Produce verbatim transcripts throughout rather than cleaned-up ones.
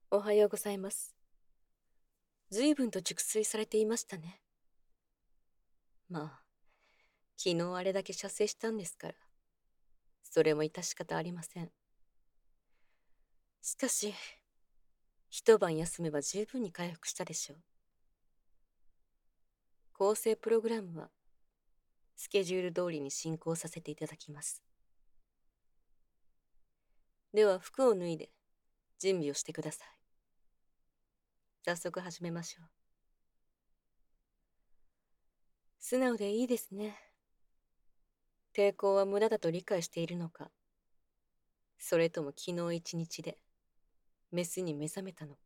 おはようございます。随分と熟睡されていましたね。まあ、昨日あれだけ射精したんですから、それも致し方ありません。しかし、一晩休めば十分に回復したでしょう。構成プログラムは、スケジュール通りに進行させていただきます。では、服を脱いで、準備をしてください。早速始めましょう。素直でいいですね。抵抗は無駄だと理解しているのか、それとも昨日一日で、メスに目覚めたのか。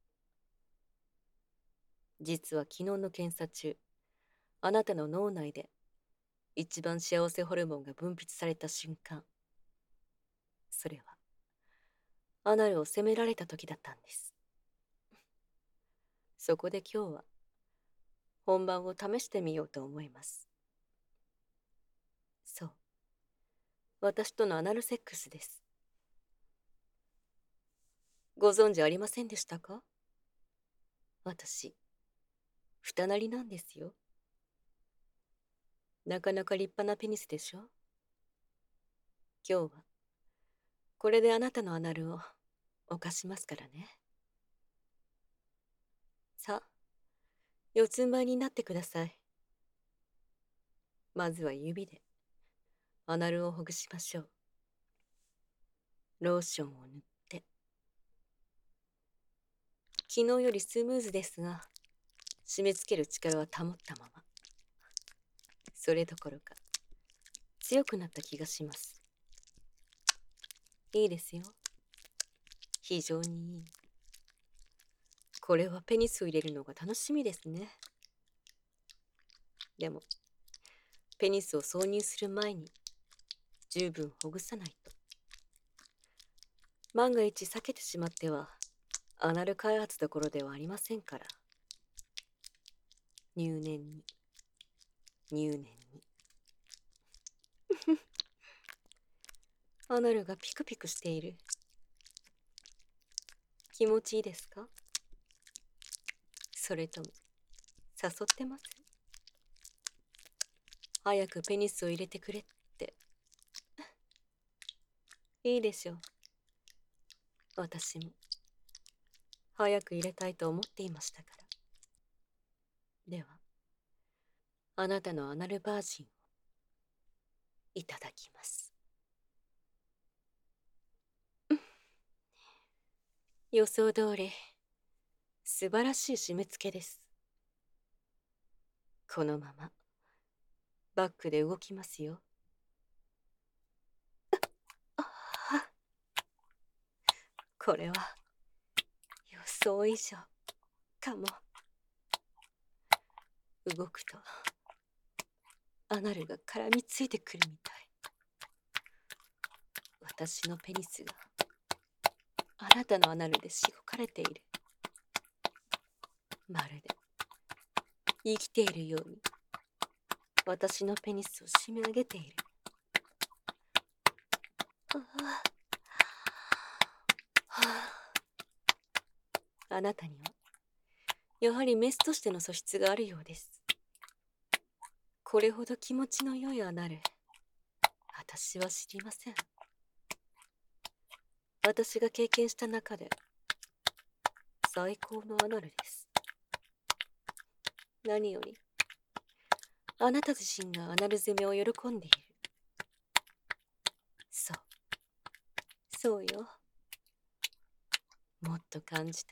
実は昨日の検査中、あなたの脳内で一番幸せホルモンが分泌された瞬間、それはアナルを責められた時だったんです。そこで今日は本番を試してみようと思います。そう、私とのアナルセックスです。ご存知ありませんでしたか？私、二なりなんですよ。なかなか立派なペニスでしょ？今日はこれであなたのアナルを犯しますからね。さあ、四つん這いになってください。まずは指でアナルをほぐしましょう。ローションを塗って。昨日よりスムーズですが、締め付ける力は保ったまま。それどころか、強くなった気がします。いいですよ。非常にいい。これはペニスを入れるのが楽しみですね。でも、ペニスを挿入する前に、十分ほぐさないと。万が一避けてしまっては、アナル開発どころではありませんから。入念に、入念に。アナルがピクピクしている。気持ちいいですか？それとも、誘ってます？早くペニスを入れてくれって。いいでしょう。私も、早く入れたいと思っていましたから。では、あなたのアナルバージンを、いただきます。予想通り、素晴らしい締め付けです。このまま、バックで動きますよ。あ、これは、予想以上、かも。動くと、アナルが絡みついてくるみたい。私のペニスが、あなたのアナルでしごかれている。まるで、生きているように、私のペニスを締め上げている。ああ、あなたには、やはりメスとしての素質があるようです。これほど気持ちの良いアナル、私は知りません。私が経験した中で、最高のアナルです。何より、あなた自身がアナル攻めを喜んでいる。そう。そうよ。もっと感じて。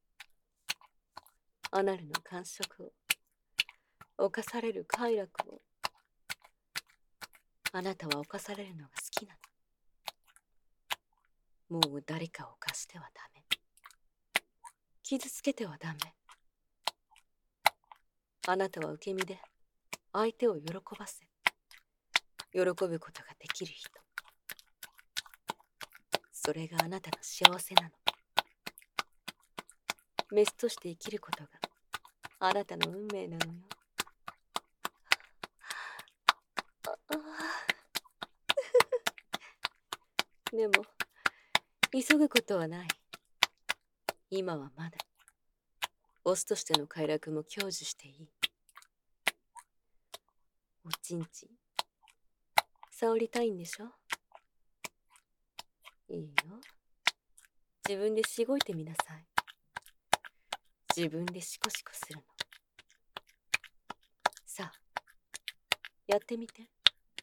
アナルの感触を、侵される快楽を、あなたは侵されるのが好きなの。もう誰かを犯してはダメ。傷つけてはダメ。あなたは受け身で相手を喜ばせ、喜ぶことができる人。それがあなたの幸せなの。メスとして生きることがあなたの運命なのよ。でも、急ぐことはない。 今はまだオスとしての快楽も享受していい。おちんちん触りたいんでしょ。いいよ、自分でしごいてみなさい。自分でシコシコするの。さあ、やってみて。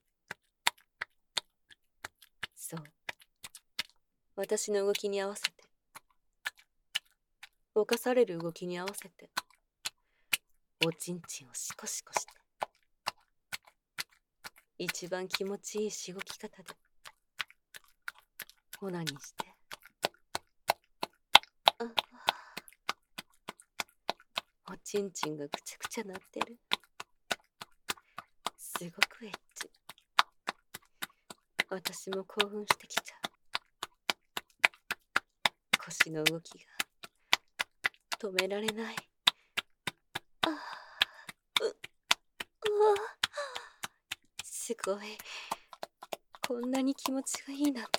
そう、私の動きに合わせて、犯される動きに合わせて、おちんちんをシコシコして、一番気持ちいいしごき方でオナニーして。ああ、おちんちんがくちゃくちゃなってる。すごくエッチ。私も興奮してきちゃう。腰の動きが止められない。ああ、う、うわ、すごい。こんなに気持ちがいいなんて。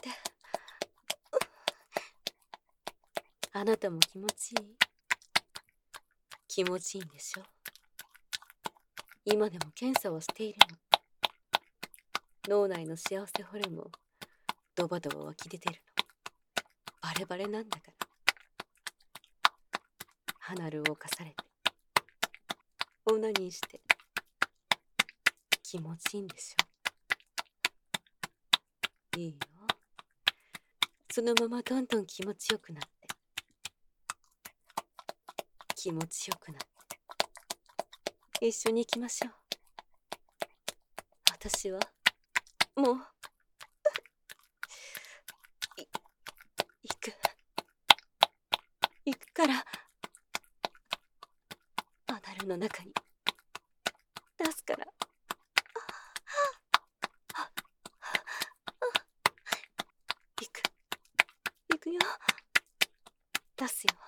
あなたも気持ちいい？気持ちいいんでしょ？今でも検査をしているの。脳内の幸せホルモン、ドバドバ湧き出てるの。バレバレなんだから。離る動かされて、オナニーして、気持ちいいんでしょ？いいよ。そのままどんどん気持ちよくなって、気持ちよくなって、一緒に行きましょう。私は、もう、い、行く。行くから、アナルの中に、出すから。行く。行くよ。出すよ。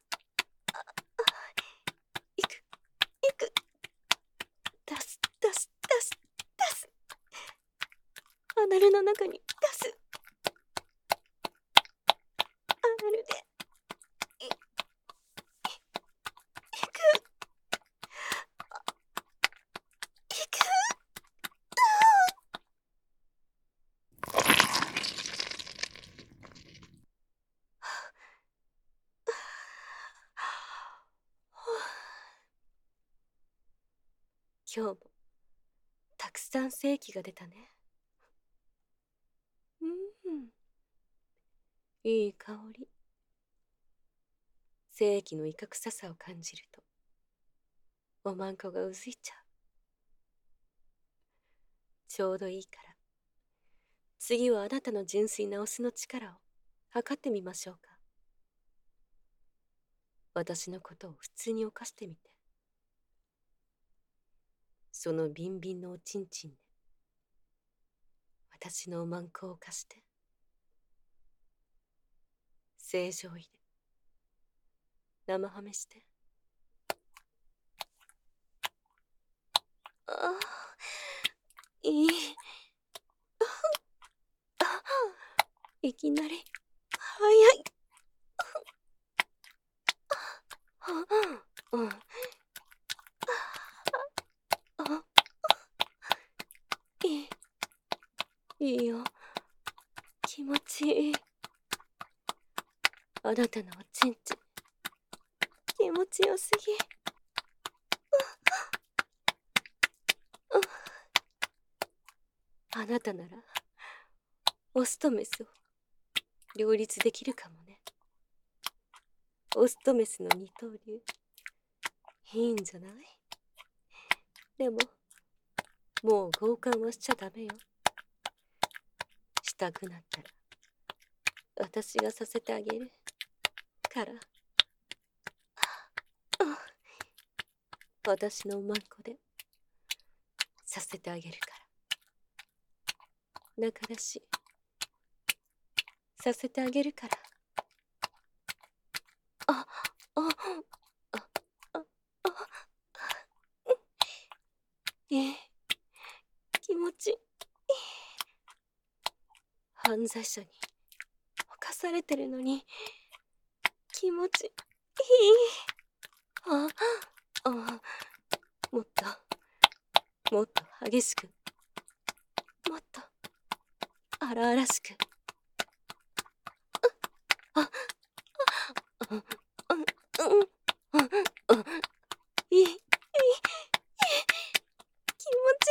行く。行く。出す、出す、出す、出す。アナルの中に出す。アナルで、い、い、行く。行く。今日もたくさん精液が出たね。うん、いい香り。精液のイカ臭さを感じるとおまんこがうずいちゃう。ちょうどいいから、次はあなたの純粋なオスの力を測ってみましょうか。私のことを普通に犯してみて。そのビンビンのおちんちんで私のおまんこを犯して、正常位で生ハメして。ああ、いい。いきなり早い。うん、あ、いい、いいよ。気持ちいい。あなたのおちんちん、気持ちよすぎ。あなたならオスとメスを両立できるかもね。オスとメスの二刀流、いいんじゃない？でももう強姦はしちゃダメよ。したくなったら私がさせてあげるから。私のおまんこでさせてあげるから。だからしさせてあげるから。あ、あ、あ、あ、あ、いい、気持ちいい。犯罪者に犯されてるのに気気持ちいい。ああ、もっともっと激しく、もっと荒々しく。あああうんうんいいいいいい気持ち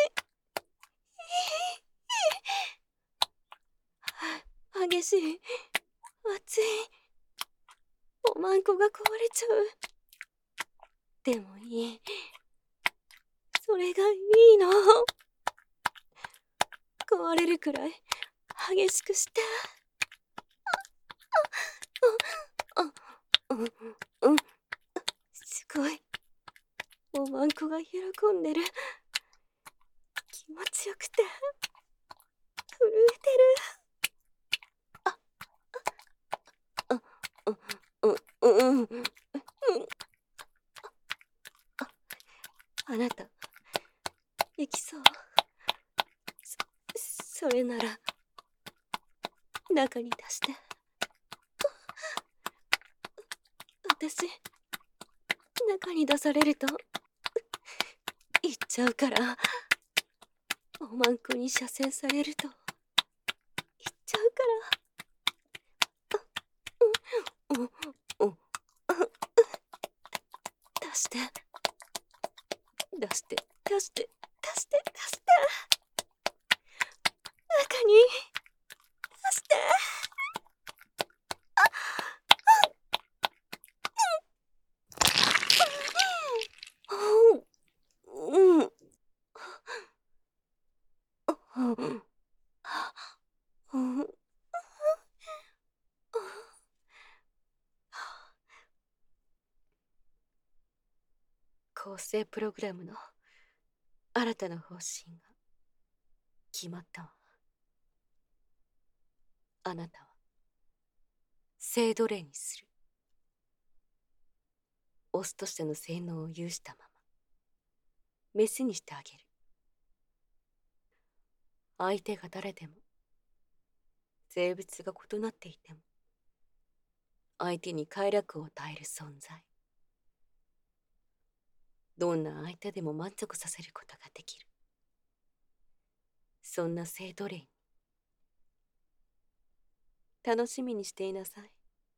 いい。激しい、熱い、おまんこが壊れちゃう。でもいい、それがいいの。壊れるくらい激しくして。ああうんうんすごい、おまんこが喜んでる。気持ちよくて震えてる。ああうううんうんああなたできそう。そそれなら中に出して。私中に出されると言っちゃうから。おまんこに射精されると言っちゃうから。うんうんうん出して出して出して出して出して中に出して。うんうん構成プログラムの新たな方針が決まったわ。あなたは性奴隷にする。オスとしての性能を有したままメスにしてあげる。相手が誰でも、性別が異なっていても、相手に快楽を与える存在。どんな相手でも満足させることができる。そんな性奴隷に楽しみにしていなさい。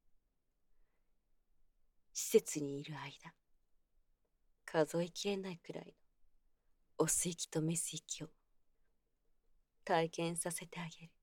施設にいる間、数えきれないくらいのオス息とメス息を体験させてあげる。